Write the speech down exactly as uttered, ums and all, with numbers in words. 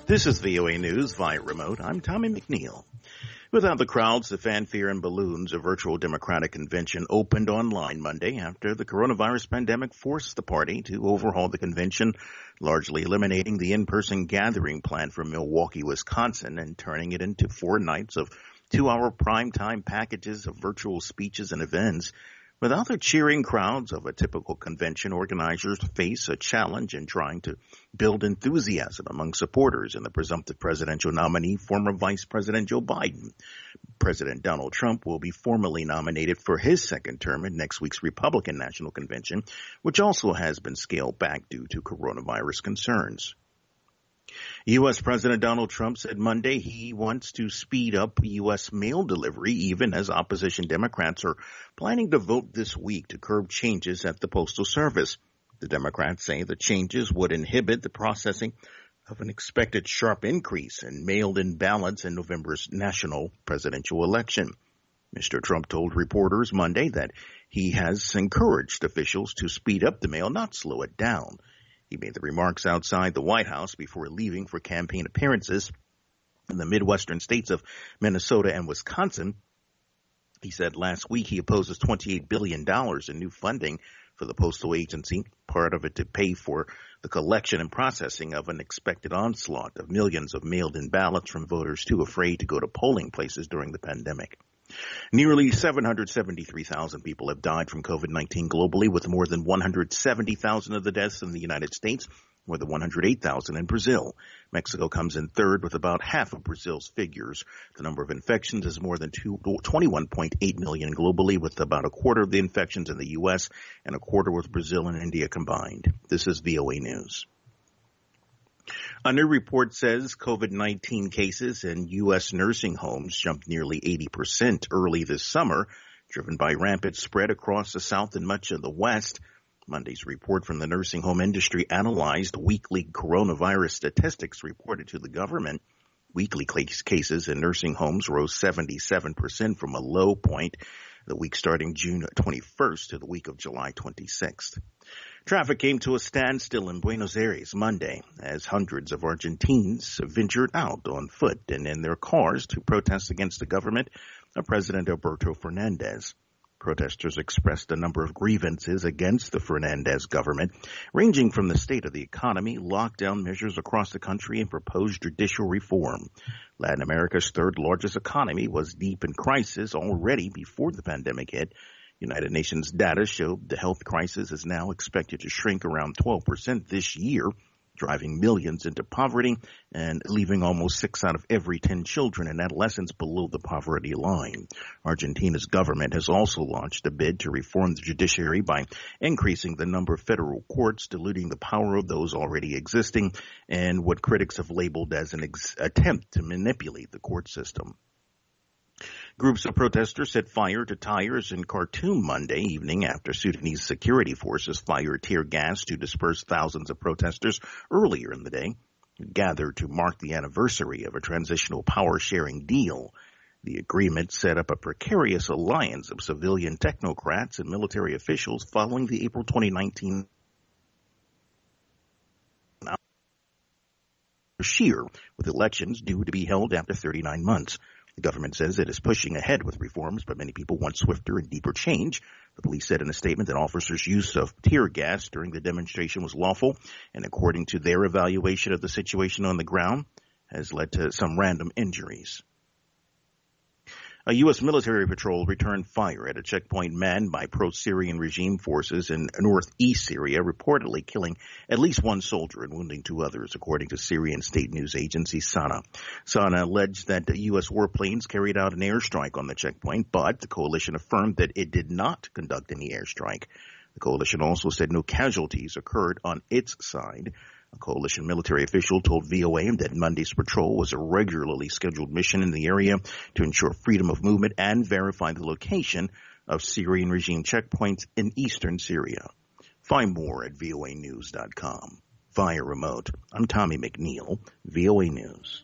This is V O A News via remote. I'm Tommy McNeil. Without the crowds, the fanfare and balloons, a virtual Democratic convention opened online Monday after the coronavirus pandemic forced the party to overhaul the convention, largely eliminating the in-person gathering plan for Milwaukee, Wisconsin, and turning it into four nights of two-hour primetime packages of virtual speeches and events. Without the cheering crowds of a typical convention, organizers face a challenge in trying to build enthusiasm among supporters in the presumptive presidential nominee, former Vice President Joe Biden. President Donald Trump will be formally nominated for his second term at next week's Republican National Convention, which also has been scaled back due to coronavirus concerns. U S. President Donald Trump said Monday he wants to speed up U S mail delivery, even as opposition Democrats are planning to vote this week to curb changes at the Postal Service. The Democrats say the changes would inhibit the processing of an expected sharp increase in mailed-in ballots in November's national presidential election. Mister Trump told reporters Monday that he has encouraged officials to speed up the mail, not slow it down. He made the remarks outside the White House before leaving for campaign appearances in the Midwestern states of Minnesota and Wisconsin. He said last week he opposes twenty-eight billion dollars in new funding for the postal agency, part of it to pay for the collection and processing of an expected onslaught of millions of mailed-in ballots from voters too afraid to go to polling places during the pandemic. Nearly seven hundred seventy-three thousand people have died from COVID nineteen globally, with more than one hundred seventy thousand of the deaths in the United States, more than one hundred eight thousand in Brazil. Mexico comes in third with about half of Brazil's figures. The number of infections is more than twenty-one point eight million globally, with about a quarter of the infections in the U S and a quarter with Brazil and India combined. This is V O A News. A new report says COVID nineteen cases in U S nursing homes jumped nearly eighty percent early this summer, driven by rampant spread across the South and much of the West. Monday's report from the nursing home industry analyzed weekly coronavirus statistics reported to the government. Weekly cases in nursing homes rose seventy-seven percent from a low point the week starting June twenty-first to the week of July twenty-sixth. Traffic came to a standstill in Buenos Aires Monday as hundreds of Argentines ventured out on foot and in their cars to protest against the government of President Alberto Fernandez. Protesters expressed a number of grievances against the Fernandez government, ranging from the state of the economy, lockdown measures across the country, and proposed judicial reform. Latin America's third largest economy was deep in crisis already before the pandemic hit. United Nations data showed the health crisis is now expected to shrink around twelve percent this year, driving millions into poverty and leaving almost six out of every ten children and adolescents below the poverty line. Argentina's government has also launched a bid to reform the judiciary by increasing the number of federal courts, diluting the power of those already existing, and what critics have labeled as an ex- attempt to manipulate the court system. Groups of protesters set fire to tires in Khartoum Monday evening after Sudanese security forces fired tear gas to disperse thousands of protesters earlier in the day, gathered to mark the anniversary of a transitional power-sharing deal. The agreement set up a precarious alliance of civilian technocrats and military officials following the April twenty nineteen Bashir, with elections due to be held after thirty-nine months. The government says it is pushing ahead with reforms, but many people want swifter and deeper change. The police said in a statement that officers' use of tear gas during the demonstration was lawful, and according to their evaluation of the situation on the ground, has led to some random injuries. A U S military patrol returned fire at a checkpoint manned by pro-Syrian regime forces in northeast Syria, reportedly killing at least one soldier and wounding two others, according to Syrian state news agency SANA. SANA alleged that the U S warplanes carried out an airstrike on the checkpoint, but the coalition affirmed that it did not conduct any airstrike. The coalition also said no casualties occurred on its side. A coalition military official told V O A that Monday's patrol was a regularly scheduled mission in the area to ensure freedom of movement and verify the location of Syrian regime checkpoints in eastern Syria. Find more at V O A news dot com. Via remote, I'm Tommy McNeil, V O A News.